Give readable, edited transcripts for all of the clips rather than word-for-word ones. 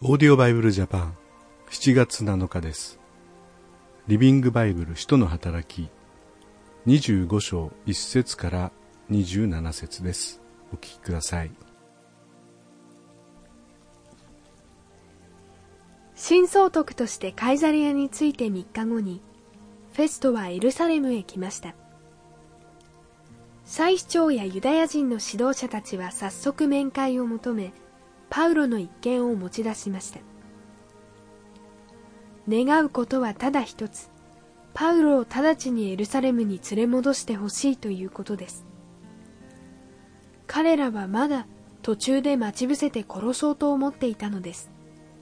オーディオバイブルジャパン7月7日です。リビングバイブル使徒の働き25章1節から27節です。お聞きください。 新総督としてカイザリアに着いて3日後に、フェストはエルサレムへ来ました。祭司長やユダヤ人の指導者たちは早速面会を求め、パウロの一件を持ち出しました。願うことはただ一つ、パウロを直ちにエルサレムに連れ戻してほしいということです。彼らはまだ途中で待ち伏せて殺そうと思っていたのです。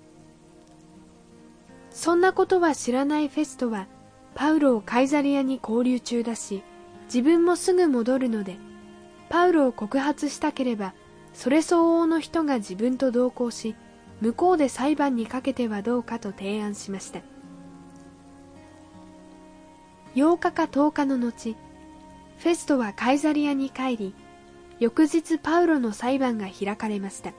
そんなことは知らないフェストは、パウロをカイザリアに拘留中だし、自分もすぐ戻るので、パウロを告発したければ、それ相応の人が自分と同行し、向こうで裁判にかけてはどうかと提案しました。8日か10日の後、フェストはカイザリアに帰り、翌日パウロの裁判が開かれました。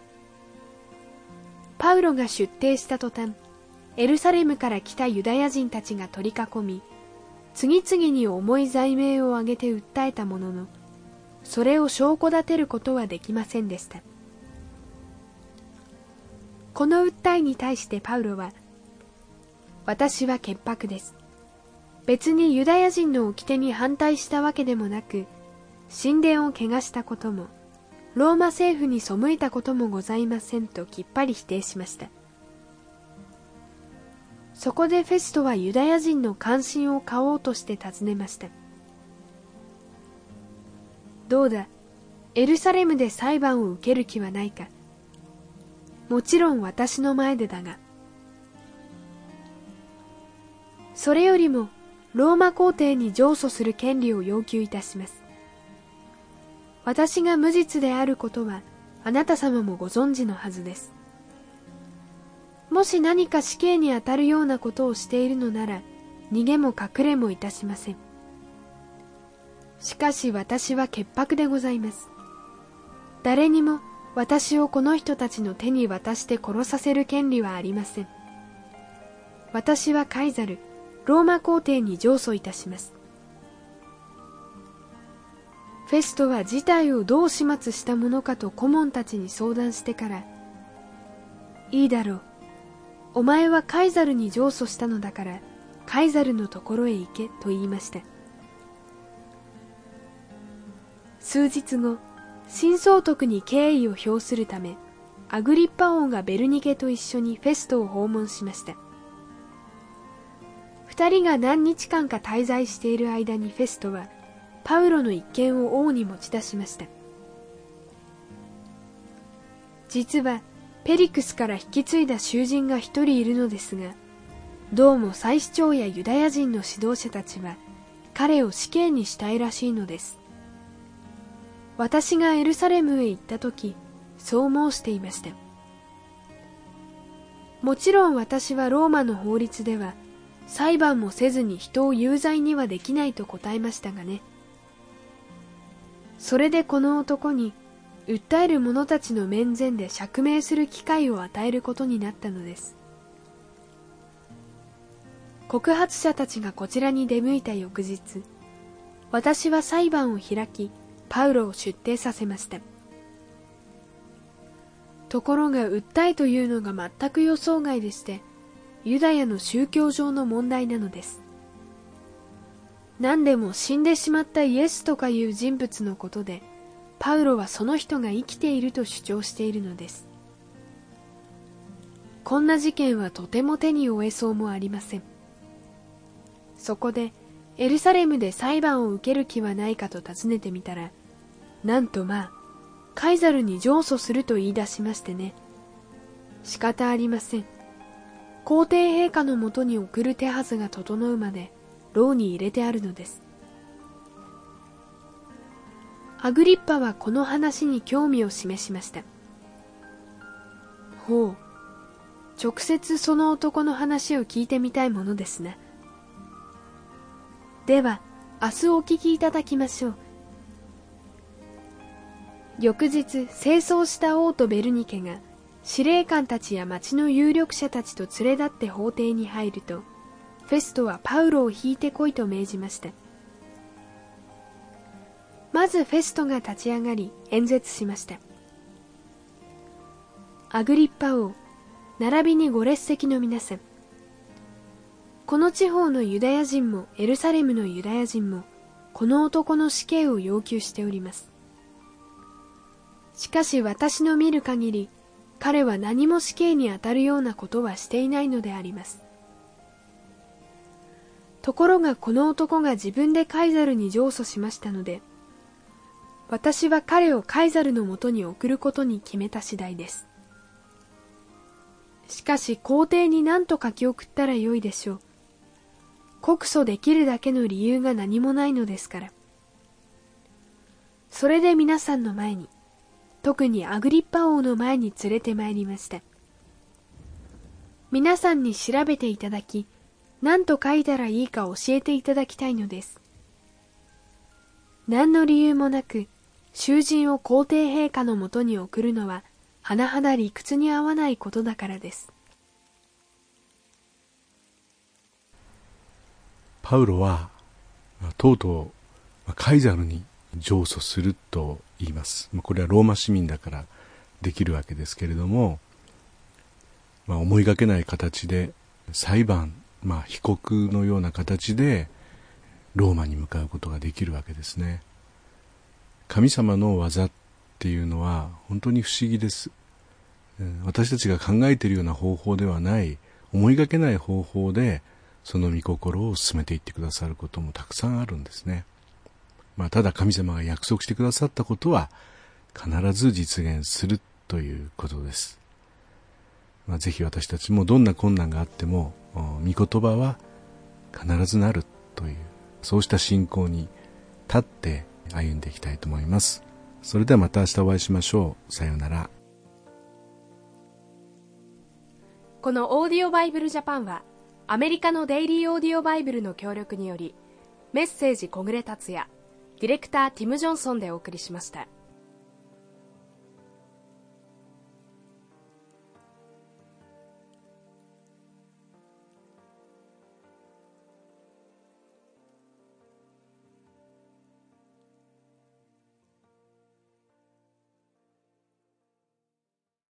パウロが出廷した途端、エルサレムから来たユダヤ人たちが取り囲み、次々に重い罪名を挙げて訴えたものの、それを証拠立てることはできませんでした。この訴えに対してパウロは、私は潔白です。別にユダヤ人の掟に反対したわけでもなく、神殿を汚したことも、ローマ政府に背いたこともございませんときっぱり否定しました。そこでフェストはユダヤ人の関心を買おうとして尋ねました。どうだ、エルサレムで裁判を受ける気はないか。もちろん私の前でだが。それよりも、ローマ皇帝に上訴する権利を要求いたします。私が無実であることは、あなた様もご存知のはずです。もし何か死刑にあたるようなことをしているのなら、逃げも隠れもいたしません。しかし私は潔白でございます。誰にも私をこの人たちの手に渡して殺させる権利はありません。私はカイザル、ローマ皇帝に上訴いたします。フェストは事態をどう始末したものかと顧問たちに相談してから、いいだろう。お前はカイザルに上訴したのだから、カイザルのところへ行けと言いました。数日後、新総督に敬意を表するため、アグリッパ王がベルニケと一緒にフェストを訪問しました。二人が何日間か滞在している間にフェストは、パウロの一件を王に持ち出しました。実は、ペリクスから引き継いだ囚人が一人いるのですが、どうも祭司長やユダヤ人の指導者たちは、彼を死刑にしたいらしいのです。私がエルサレムへ行ったとき、そう申していました。もちろん私はローマの法律では、裁判もせずに人を有罪にはできないと答えましたがね。それでこの男に、訴える者たちの面前で釈明する機会を与えることになったのです。告発者たちがこちらに出向いた翌日、私は裁判を開き、パウロを出廷させました。ところが訴えというのが全く予想外でして、ユダヤの宗教上の問題なのです。何でも死んでしまったイエスとかいう人物のことで、パウロはその人が生きていると主張しているのです。こんな事件はとても手に負えそうもありません。そこでエルサレムで裁判を受ける気はないかと尋ねてみたら、なんとカイザルに上訴すると言い出しましてね。仕方ありません。皇帝陛下のもとに送る手はずが整うまで牢に入れてあるのです。アグリッパはこの話に興味を示しました。ほう、直接その男の話を聞いてみたいものですな。では、明日お聞きいただきましょう。翌日、清掃した王とベルニケが司令官たちや町の有力者たちと連れ立って法廷に入ると、フェストはパウロを引いてこいと命じました。まずフェストが立ち上がり演説しました。アグリッパ王、並びにご列席の皆さん、この地方のユダヤ人もエルサレムのユダヤ人もこの男の死刑を要求しております。しかし私の見る限り、彼は何も死刑に当たるようなことはしていないのであります。ところがこの男が自分でカイザルに上訴しましたので、私は彼をカイザルのもとに送ることに決めた次第です。しかし皇帝に何と書き送ったらよいでしょう。告訴できるだけの理由が何もないのですから。それで皆さんの前に、特にアグリッパ王の前に連れてまいりました。皆さんに調べていただき、何と書いたらいいか教えていただきたいのです。何の理由もなく、囚人を皇帝陛下のもとに送るのは、甚だ理屈に合わないことだからです。 パウロはとうとうカイザルに上訴すると言います。これはローマ市民だからできるわけですけれども、思いがけない形で裁判、被告のような形でローマに向かうことができるわけですね。神様の技っていうのは本当に不思議です。私たちが考えているような方法ではない、思いがけない方法でその御心を進めていってくださることもたくさんあるんですね。ただ神様が約束してくださったことは必ず実現するということです。ぜひ私たちもどんな困難があっても御言葉は必ずなるという、そうした信仰に立って歩んでいきたいと思います。それではまた明日お会いしましょう。さようなら。 このオーディオバイブルジャパンはアメリカのデイリーオーディオバイブルの協力により、メッセージ小暮達也、ディレクターティム・ジョンソンでお送りしました。